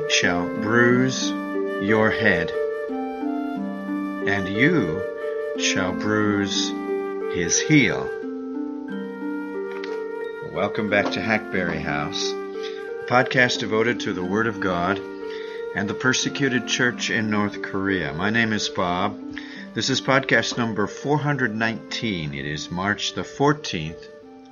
shall bruise your head, and you shall bruise his heel. Welcome back to Hackberry House, a podcast devoted to the Word of God and the persecuted church in North Korea. My name is Bob. This is podcast number 419. It is March the 14th,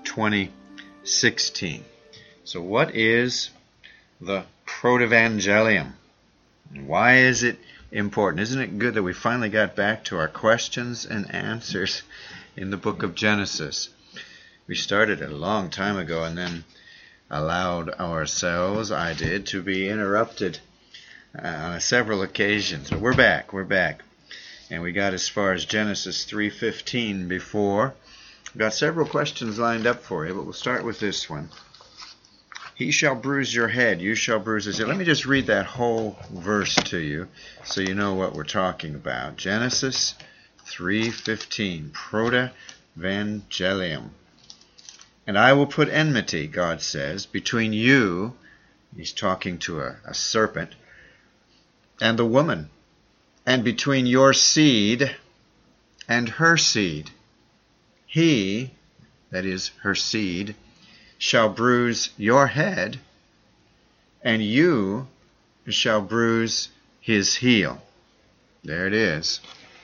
2016. So what is the Protevangelium? Why is it important? Isn't it good that we finally got back to our questions and answers in the book of Genesis? We started a long time ago and then allowed ourselves, I did, to be interrupted on several occasions. But we're back. And we got as far as Genesis 3:15 before. We've got several questions lined up for you, but we'll start with this one. He shall bruise your head, you shall bruise his heel. Let me just read that whole verse to you so you know what we're talking about. Genesis 3:15, Protevangelium. And I will put enmity, God says, between you, he's talking to a serpent, and the woman, and between your seed and her seed. He, that is her seed, shall bruise your head, and you shall bruise his heel. There it is.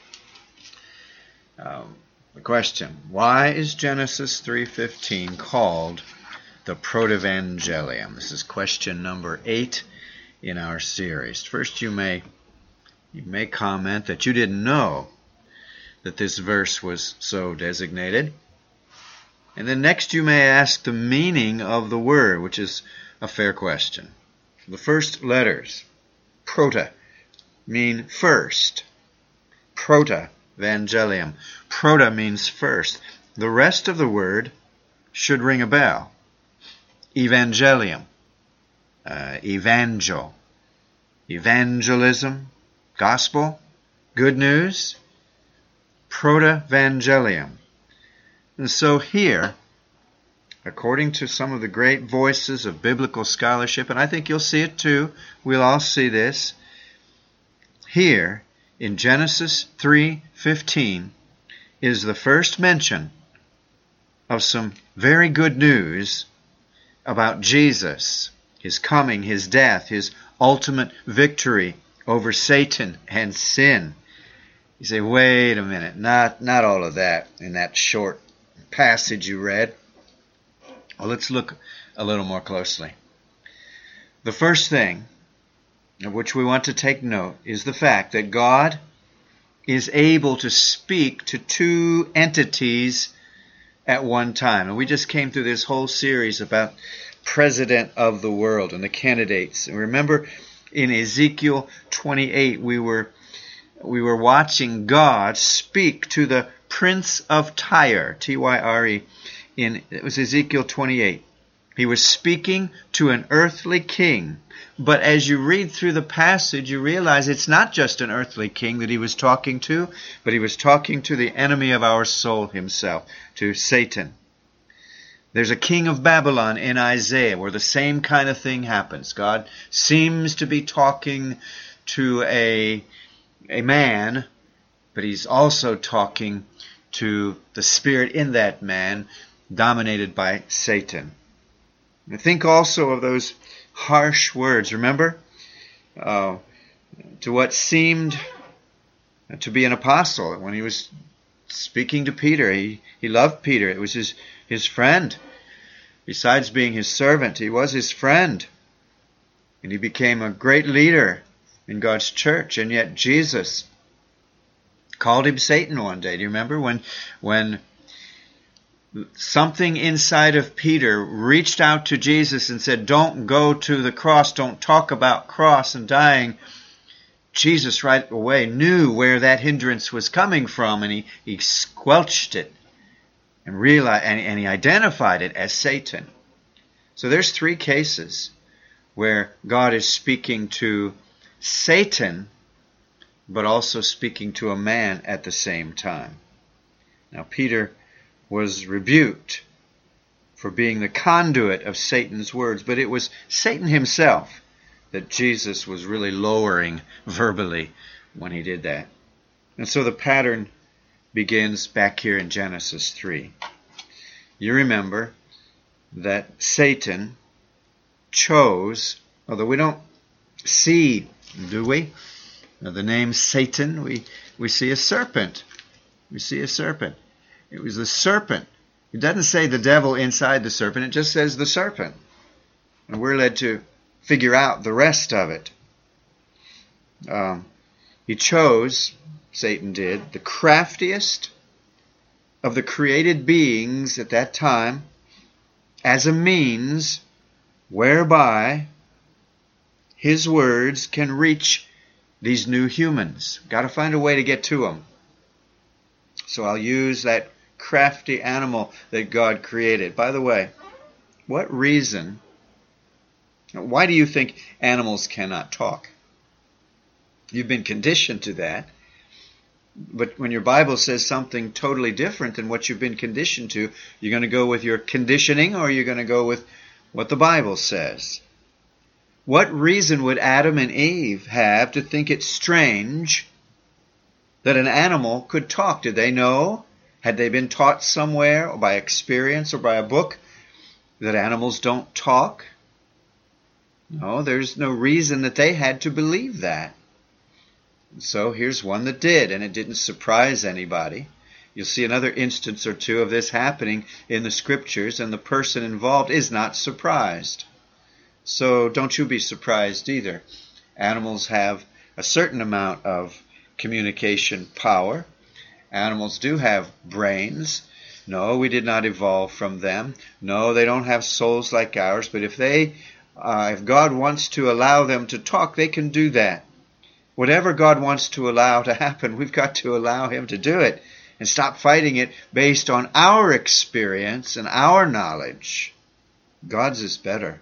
The question, why is Genesis 3:15 called the Protevangelium? This is question number 8 in our series. First, you may comment that you didn't know that this verse was so designated. And then next you may ask the meaning of the word, which is a fair question. The first letters, prota, mean first. Protevangelium. Prota means first. The rest of the word should ring a bell. Evangelium. Evangel. Evangelism. Gospel. Good news. Protevangelium. And so here, according to some of the great voices of biblical scholarship, and I think you'll see it too, we'll all see this, here in Genesis 3:15 is the first mention of some very good news about Jesus, his coming, his death, his ultimate victory over Satan and sin. You say, wait a minute, not all of that in that short passage you read. Well, let's look a little more closely. The first thing of which we want to take note is the fact that God is able to speak to two entities at one time. And we just came through this whole series about President of the world and the candidates. And remember in Ezekiel 28 we were watching God speak to the Prince of Tyre, Tyre, it was Ezekiel 28. He was speaking to an earthly king. But as you read through the passage, you realize it's not just an earthly king that he was talking to, but he was talking to the enemy of our soul himself, to Satan. There's a king of Babylon in Isaiah where the same kind of thing happens. God seems to be talking to a man, but he's also talking to the spirit in that man, dominated by Satan. And think also of those harsh words. Remember, to what seemed to be an apostle when he was speaking to Peter. He loved Peter. It was his friend. Besides being his servant, he was his friend. And he became a great leader in God's church. And yet Jesus called him Satan one day. Do you remember when something inside of Peter reached out to Jesus and said, don't go to the cross, don't talk about cross and dying? Jesus right away knew where that hindrance was coming from, and he squelched it and realized, and he identified it as Satan. So there's 3 cases where God is speaking to Satan, but also speaking to a man at the same time. Now Peter was rebuked for being the conduit of Satan's words, but it was Satan himself that Jesus was really lowering verbally when he did that. And so the pattern begins back here in Genesis 3. You remember that Satan chose, although we don't see, do we? The name Satan, we see a serpent. We see a serpent. It was the serpent. It doesn't say the devil inside the serpent. It just says the serpent. And we're led to figure out the rest of it. He chose, Satan did, the craftiest of the created beings at that time as a means whereby his words can reach these new humans. Got to find a way to get to them. So I'll use that crafty animal that God created. By the way, what reason, why do you think animals cannot talk? You've been conditioned to that. But when your Bible says something totally different than what you've been conditioned to, you're going to go with your conditioning or you're going to go with what the Bible says. What reason would Adam and Eve have to think it strange that an animal could talk? Did they know? Had they been taught somewhere or by experience or by a book that animals don't talk? No, there's no reason that they had to believe that. So here's one that did, and it didn't surprise anybody. You'll see another instance or two of this happening in the Scriptures, and the person involved is not surprised. So don't you be surprised either. Animals have a certain amount of communication power. Animals do have brains. No, we did not evolve from them. No, they don't have souls like ours, but if God wants to allow them to talk, they can do that. Whatever God wants to allow to happen, we've got to allow Him to do it and stop fighting it based on our experience and our knowledge. God's is better.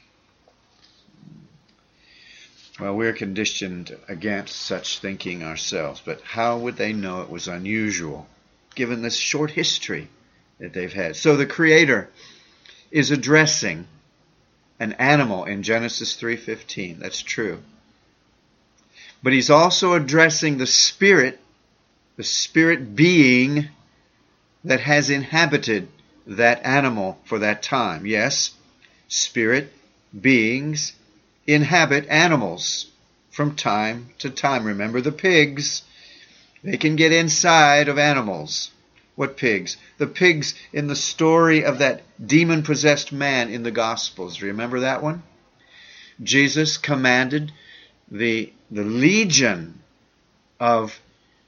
Well, we're conditioned against such thinking ourselves, but how would they know it was unusual, given this short history that they've had? So the Creator is addressing an animal in Genesis 3:15. That's true. But He's also addressing the spirit being that has inhabited that animal for that time. Yes, spirit beings inhabit animals from time to time. Remember the pigs. They can get inside of animals. What pigs? The pigs in the story of that demon-possessed man in the Gospels. Remember that one? Jesus commanded the legion of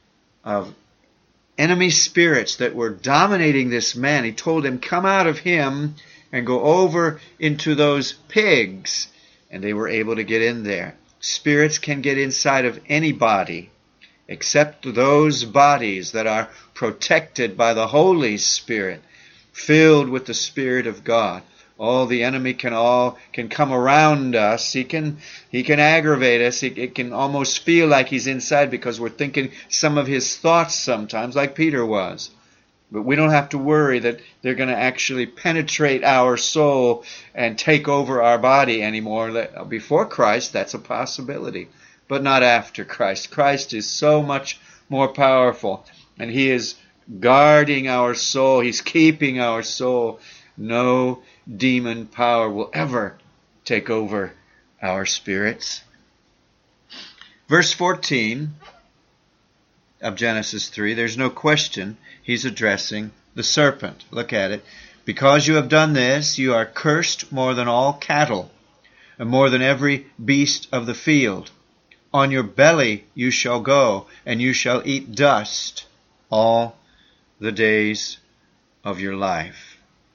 enemy spirits that were dominating this man. He told him, come out of him and go over into those pigs. And they were able to get in there. Spirits can get inside of any body except those bodies that are protected by the Holy Spirit, filled with the Spirit of God. Oh, the enemy can come around us. He can aggravate us. It can almost feel like he's inside because we're thinking some of his thoughts sometimes, like Peter was. But we don't have to worry that they're going to actually penetrate our soul and take over our body anymore. Before Christ, that's a possibility, but not after Christ. Christ is so much more powerful, and He is guarding our soul. He's keeping our soul. No demon power will ever take over our spirits. Verse 14 of Genesis 3, there's no question He's addressing the serpent. Look at it. Because you have done this, you are cursed more than all cattle, and more than every beast of the field. On your belly you shall go, and you shall eat dust all the days of your life.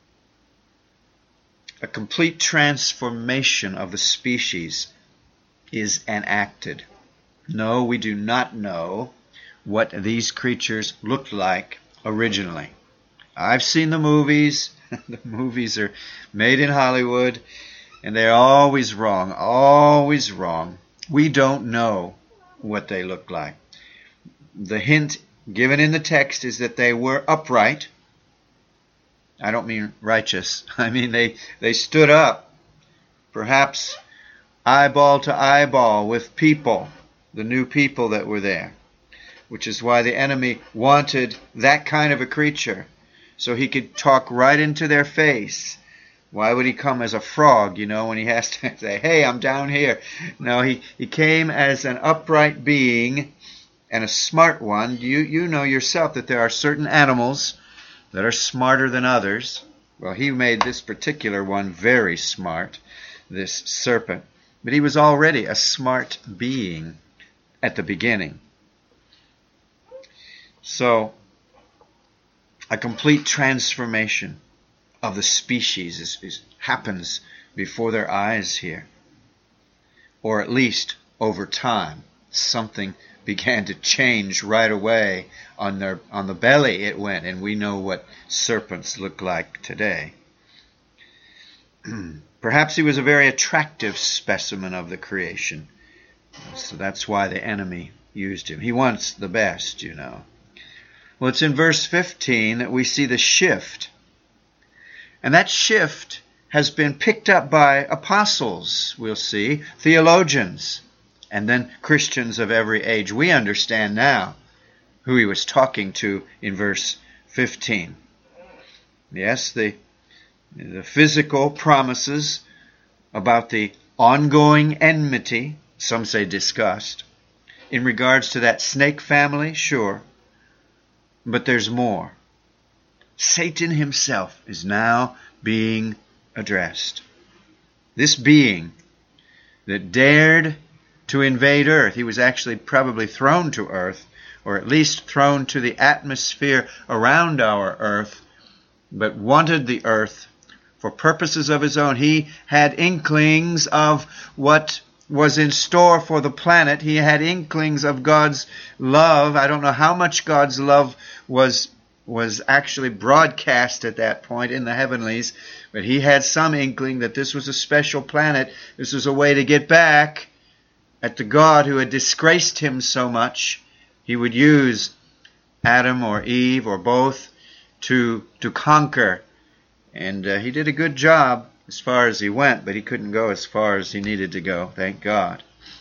A complete transformation of the species is enacted. No, we do not know what these creatures looked like originally. I've seen the movies. The movies are made in Hollywood, and they're always wrong, always wrong. We don't know what they look like. The hint given in the text is that they were upright. I don't mean righteous. I mean they stood up, perhaps eyeball to eyeball with people, the new people that were there, which is why the enemy wanted that kind of a creature, so he could talk right into their face. Why would he come as a frog, when he has to say, hey, I'm down here? No, he came as an upright being and a smart one. You know yourself that there are certain animals that are smarter than others. Well, he made this particular one very smart, this serpent. But he was already a smart being at the beginning. So, a complete transformation of the species happens before their eyes here. Or at least over time. Something began to change right away. On the belly it went, and we know what serpents look like today. Perhaps he was a very attractive specimen of the creation. So that's why the enemy used him. He wants the best, Well, it's in verse 15 that we see the shift. And that shift has been picked up by apostles, we'll see, theologians, and then Christians of every age. We understand now who he was talking to in verse 15. Yes, the physical promises about the ongoing enmity, some say disgust, in regards to that snake family, sure. But there's more. Satan himself is now being addressed. This being that dared to invade earth, he was actually probably thrown to earth, or at least thrown to the atmosphere around our earth, but wanted the earth for purposes of his own. He had inklings of what was in store for the planet. He had inklings of God's love. I don't know how much God's love was actually broadcast at that point in the heavenlies, but he had some inkling that this was a special planet. This was a way to get back at the God who had disgraced him so much. He would use Adam or Eve or both to conquer. And he did a good job as far as he went, but he couldn't go as far as he needed to go, thank God.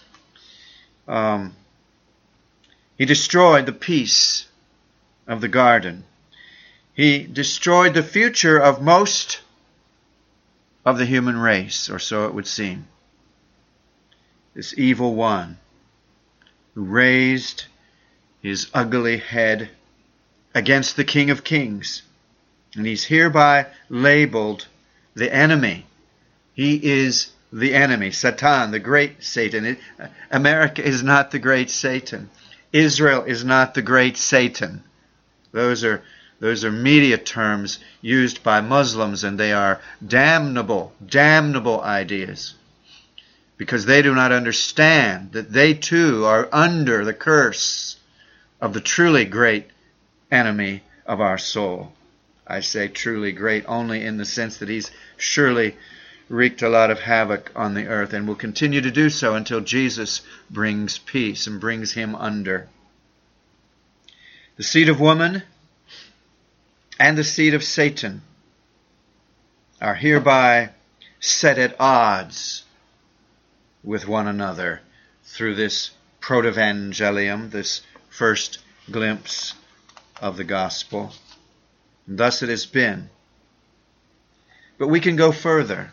He destroyed the peace of the garden. He destroyed the future of most of the human race, or so it would seem. This evil one who raised his ugly head against the King of Kings. And he's hereby labeled the enemy. He is the enemy. Satan, the great Satan. America is not the great Satan. Israel is not the great Satan. Those are media terms used by Muslims, and they are damnable ideas. Because they do not understand that they too are under the curse of the truly great enemy of our soul. I say truly great only in the sense that he's surely wreaked a lot of havoc on the earth and will continue to do so until Jesus brings peace and brings him under. The seed of woman and the seed of Satan are hereby set at odds with one another through this protevangelium, this first glimpse of the gospel. And thus it has been. But we can go further.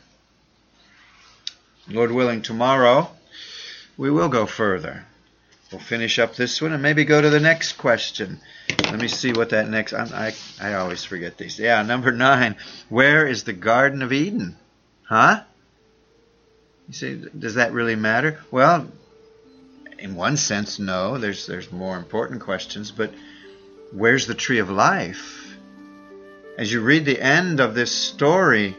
Lord willing, tomorrow we will go further. We'll finish up this one and maybe go to the next question. Let me see what that next... I always forget these. Yeah, number 9. Where is the Garden of Eden? Huh? You say, does that really matter? Well, in one sense, no. There's more important questions. But where's the tree of life? As you read the end of this story,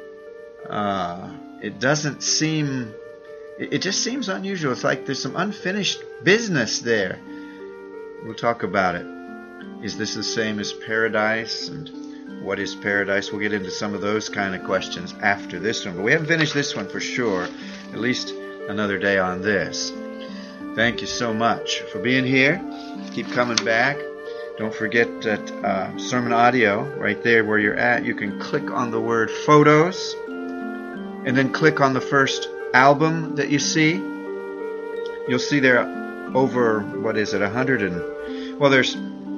it doesn't seem... It just seems unusual. It's like there's some unfinished business there. We'll talk about it. Is this the same as paradise? And what is paradise? We'll get into some of those kind of questions after this one. But we haven't finished this one for sure. At least another day on this. Thank you so much for being here. Keep coming back. Don't forget that sermon audio, right there where you're at, you can click on the word photos and then click on the first album that you see, you'll see there over, 100 and, well, there's,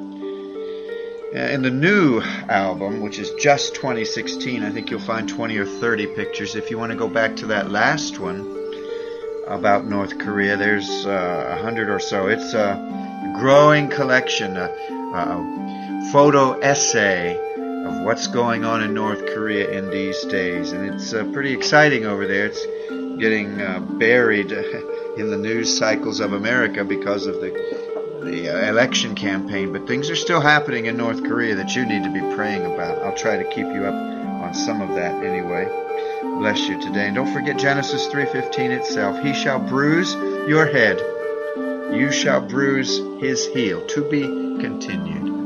in the new album, which is just 2016, I think you'll find 20 or 30 pictures. If you want to go back to that last one about North Korea, there's 100 or so. It's a growing collection, a photo essay of what's going on in North Korea in these days. And it's pretty exciting over there. It's getting buried in the news cycles of America because of the election campaign, but things are still happening in North Korea that you need to be praying about. I'll try to keep you up on some of that anyway. Bless you today. And don't forget Genesis 3:15 itself. He shall bruise your head. You shall bruise his heel. To be continued.